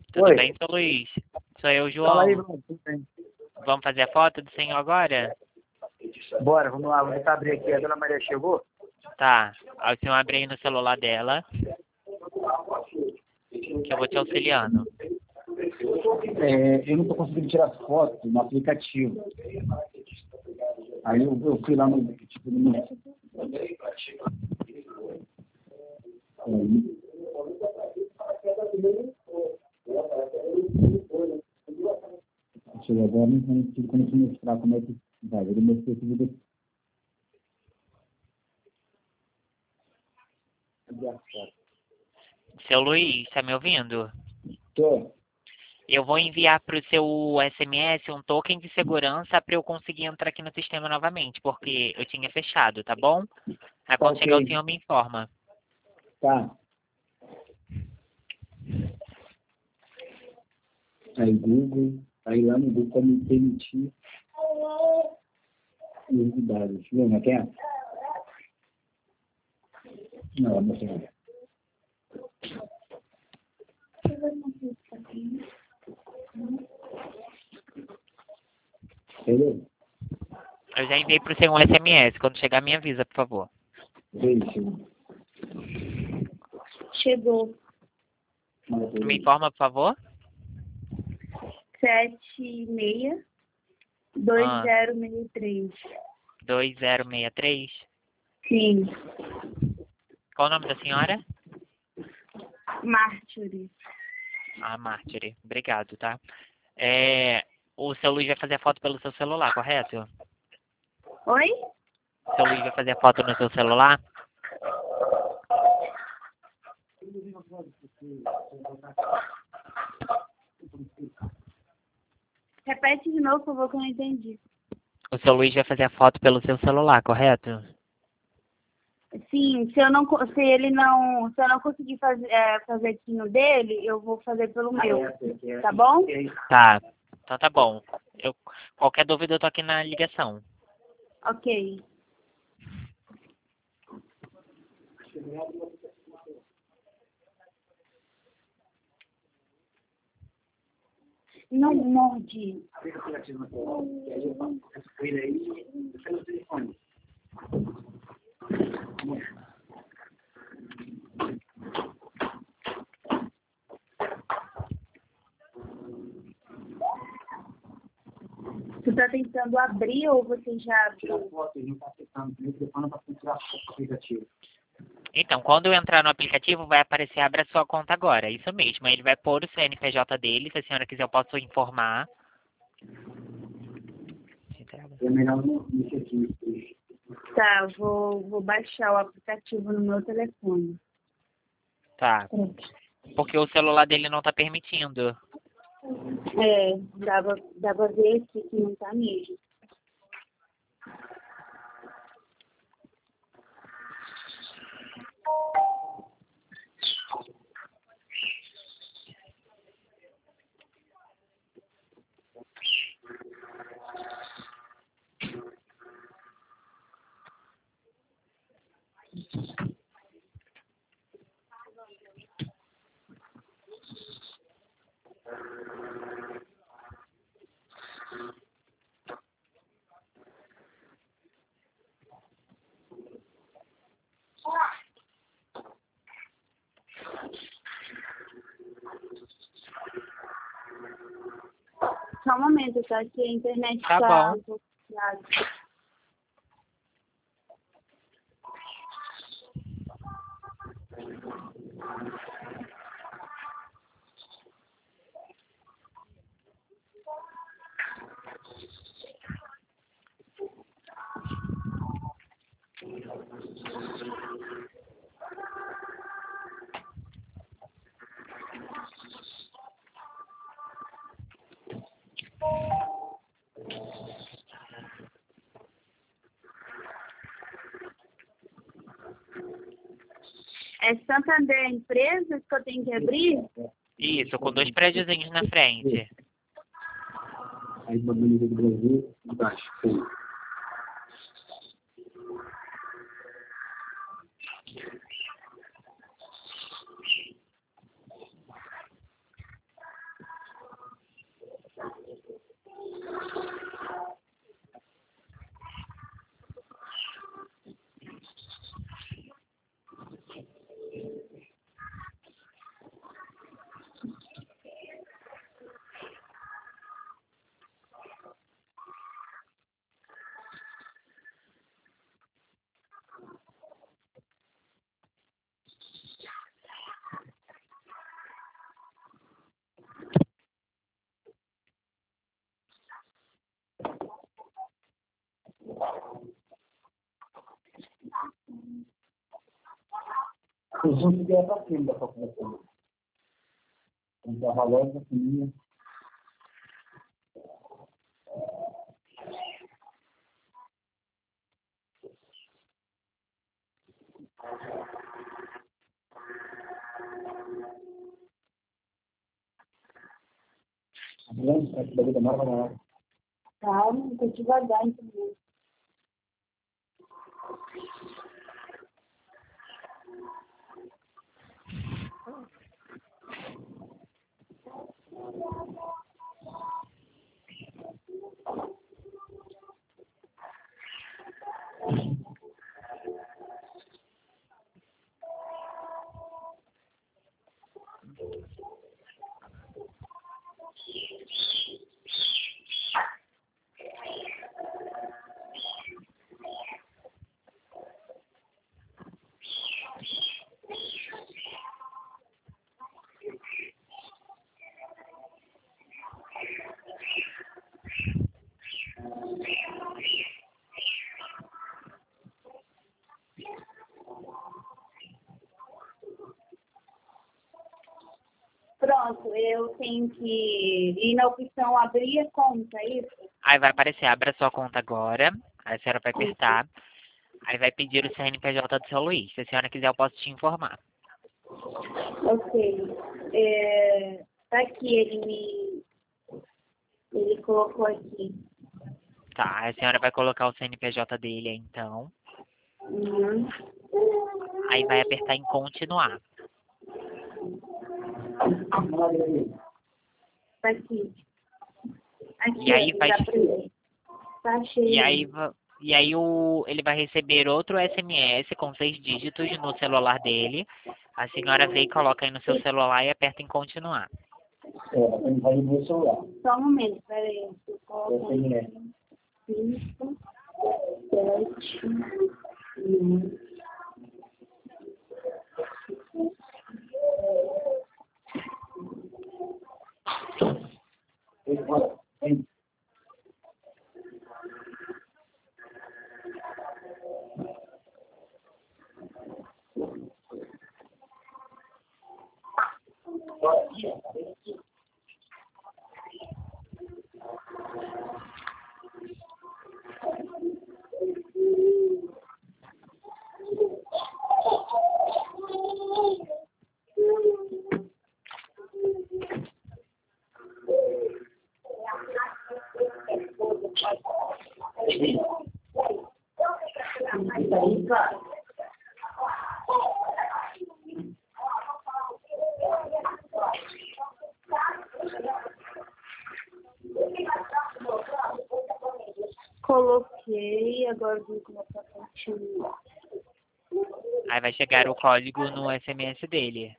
Tudo Oi. bem, seu Luiz? Sou eu, Fala aí, João. Bruno. Tudo bem? Vamos fazer a foto do senhor agora? Bora, vamos lá. Vou tentar abrir aqui. A dona Maria chegou? Tá. Aí o senhor abre aí no celular dela, que eu vou te auxiliando. Eu não tô conseguindo tirar foto no aplicativo. Aí eu fui lá no... Chegou agora, não consigo mostrar como é que vai. Ele mostrou esse vídeo aqui. Cadê a foto? Seu Luiz, tá me ouvindo? Tô. Eu vou enviar para o seu SMS um token de segurança para eu conseguir entrar aqui no sistema novamente, porque eu tinha fechado, tá bom? Aí quando chegar o Ok. senhor me informa. Tá. Aí Google, aí lá no Google como permitir os dados. Lembra que é? Não, não sei. Entendeu? Eu já enviei para o seu um SMS. Quando chegar, me avisa, por favor. Deixa. Chegou. Me informa, por favor. 762063. 2063. Sim. Qual o nome da senhora? Mártires. Ah, Mártire. Obrigado, tá? O seu Luiz vai fazer a foto pelo seu celular, correto? Oi? O seu Luiz vai fazer a foto no seu celular? Repete de novo, por favor, que eu não entendi. O seu Luiz vai fazer a foto pelo seu celular, correto? Sim, se eu não conseguir fazer aqui no dele, eu vou fazer pelo meu. Tá bom? Tá. Então tá bom. Qualquer dúvida eu tô aqui na ligação. Ok. Não morde. Tu tá tentando abrir ou você já abriu? Então, quando eu entrar no aplicativo, vai aparecer abra sua conta agora. Isso mesmo. Aí ele vai pôr o CNPJ dele. Se a senhora quiser, eu posso informar. Tá, vou baixar o aplicativo no meu telefone. Tá. Porque o celular dele não tá permitindo. Dá pra ver aqui que não tá mesmo. Só um momento, tá? Que a internet Tá tá bom. um pouco piada. É Santander Empresas que eu tenho que abrir? Isso, com 2 prédiozinhos na frente. Aí Bandeira do Brasil, embaixo. O zoom que é para cima da calculadora. Então, a loja aqui. Calma, tô devagar, entendeu? Pronto, eu tenho que ir na opção abrir a conta, é isso? Aí vai aparecer, abra sua conta agora. Aí a senhora vai apertar. Aí vai pedir o CNPJ do seu Luiz. Se a senhora quiser, eu posso te informar. Ok. Tá aqui, ele colocou aqui. Tá, a senhora vai colocar o CNPJ dele aí, então. Uhum. Aí vai apertar em continuar. Tá aqui. Aqui, E aí ó, vai... dá pra ver. Tá cheio. E aí ele vai receber outro SMS com 6 dígitos no celular dele. A senhora vê e coloca aí no seu celular e aperta em continuar. Vai no meu celular. Só um momento, peraí. 5, 7, 1. Coloquei, agora vou começar a continuar. Aí vai chegar o código no SMS dele.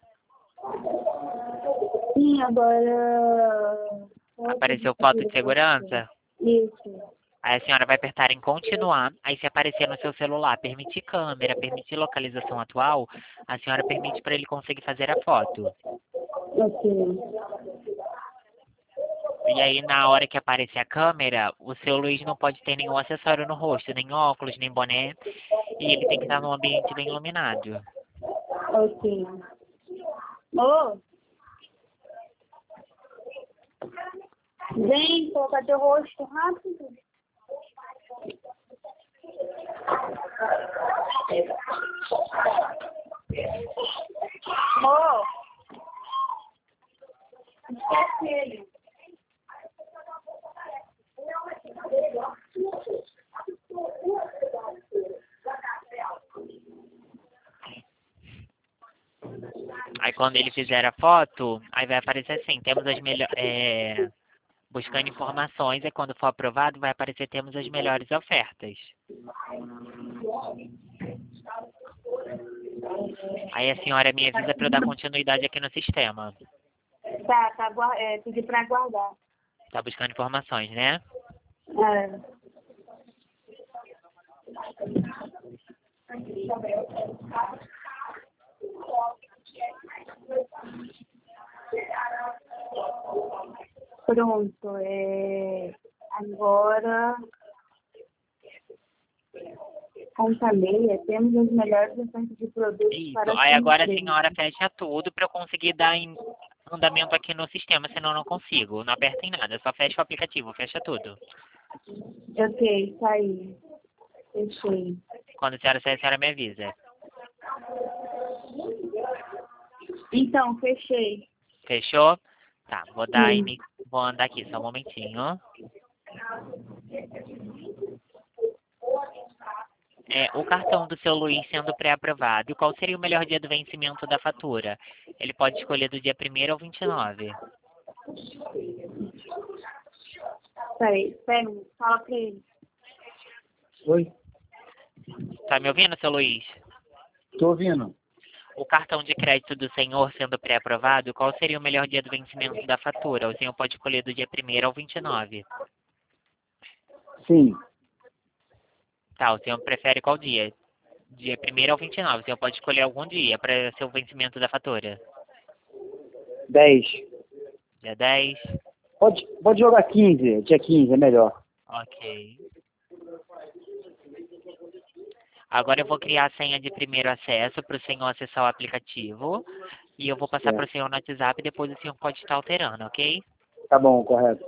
Sim, agora... Apareceu foto de segurança? Isso. Aí a senhora vai apertar em continuar. Aí se aparecer no seu celular, permitir câmera, permitir localização atual, a senhora permite para ele conseguir fazer a foto. Ok. E aí, na hora que aparecer a câmera, o seu Luiz não pode ter nenhum acessório no rosto, nem óculos, nem boné. E ele tem que estar num ambiente bem iluminado. Ok. Ô! Vem colocar teu rosto rápido. Ô! Esquece ele. Aí quando ele fizer a foto, aí vai aparecer assim, temos as melhores... buscando informações, e quando for aprovado, vai aparecer temos as melhores ofertas. Aí a senhora me avisa para eu dar continuidade aqui no sistema. Tá, pedi pra aguardar. Tá buscando informações, né? É. Pronto, agora conta meia, temos as melhores ofertas de produtos Isso. para Aí sua agora a empresa. senhora fecha tudo para eu conseguir dar andamento aqui no sistema, senão eu não consigo. Não aperta em nada, só fecha o aplicativo, fecha tudo. Ok, tá aí. Fechei. Quando a senhora sair, a senhora me avisa. Então, fechei. Fechou? Tá, vou dar Sim. vou andar aqui, só um momentinho. O cartão do seu Luiz sendo pré-aprovado, qual seria o melhor dia do vencimento da fatura? Ele pode escolher do dia 1º ao 29. Peraí, fala pra ele. Oi? Tá me ouvindo, seu Luiz? Tô ouvindo. O cartão de crédito do senhor sendo pré-aprovado, qual seria o melhor dia do vencimento da fatura? O senhor pode escolher do dia 1º ao 29. Sim. Tá, o senhor prefere qual dia? Dia 1º ao 29. O senhor pode escolher algum dia para ser o vencimento da fatura. 10. Dia 10? Pode jogar 15. Dia 15 é melhor. Ok. Agora eu vou criar a senha de primeiro acesso para o senhor acessar o aplicativo. E eu vou passar para o senhor no WhatsApp e depois o senhor pode estar alterando, ok? Tá bom, correto.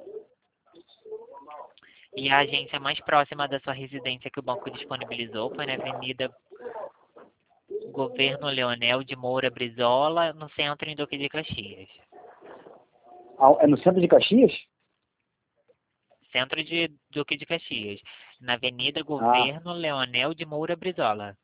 E a agência mais próxima da sua residência que o banco disponibilizou foi na Avenida Governo Leonel de Moura Brizola, no centro em Duque de Caxias. É no centro de Caxias? Centro de Duque de Caxias. Na Avenida Governo Leonel de Moura Brizola.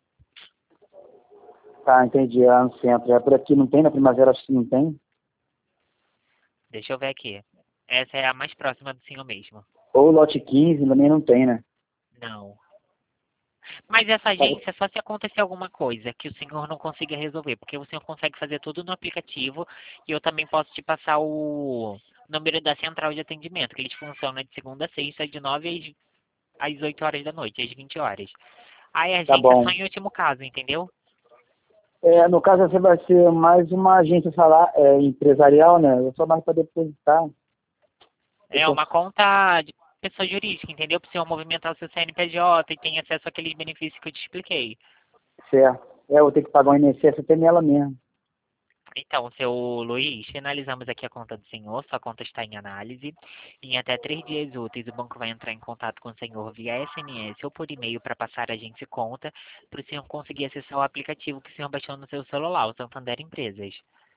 Tá, entendi. É no centro. É por aqui, não tem? Na Primavera acho que não tem. Deixa eu ver aqui. Essa é a mais próxima do senhor mesmo. Ou lote 15 também não tem, né? Não. Mas essa agência é só se acontecer alguma coisa que o senhor não consiga resolver, porque o senhor consegue fazer tudo no aplicativo e eu também posso te passar o número da central de atendimento, que eles funcionam de segunda a sexta, de 9 às 8 horas da noite, às 20 horas. Aí a Tá agência é bom. só em último caso, entendeu? No caso, você vai ser mais uma agência empresarial, né? Eu só mais para depositar. É uma conta de pessoa jurídica, entendeu? Para o senhor movimentar o seu CNPJ e tem acesso àqueles benefícios que eu te expliquei. Certo. Eu vou ter que pagar um INSS até nela mesmo. Então, seu Luiz, finalizamos aqui a conta do senhor, sua conta está em análise. Em até 3 dias úteis, o banco vai entrar em contato com o senhor via SMS ou por e-mail para passar a agência conta, para o senhor conseguir acessar o aplicativo que o senhor baixou no seu celular, o Santander Empresas.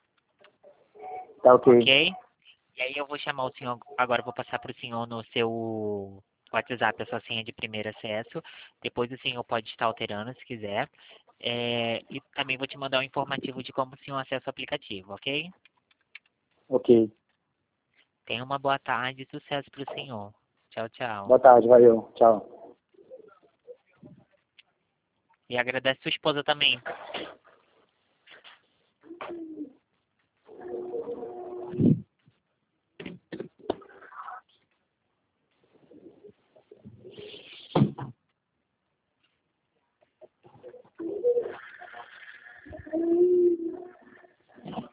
Tá ok. Ok? E aí eu vou chamar o senhor, agora eu vou passar para o senhor no seu WhatsApp a sua senha de primeiro acesso. Depois o senhor pode estar alterando se quiser. E também vou te mandar um informativo de como o senhor acessa o aplicativo, ok? Ok. Tenha uma boa tarde e sucesso para o senhor. Tchau, tchau. Boa tarde, valeu. Tchau. E agradece sua esposa também.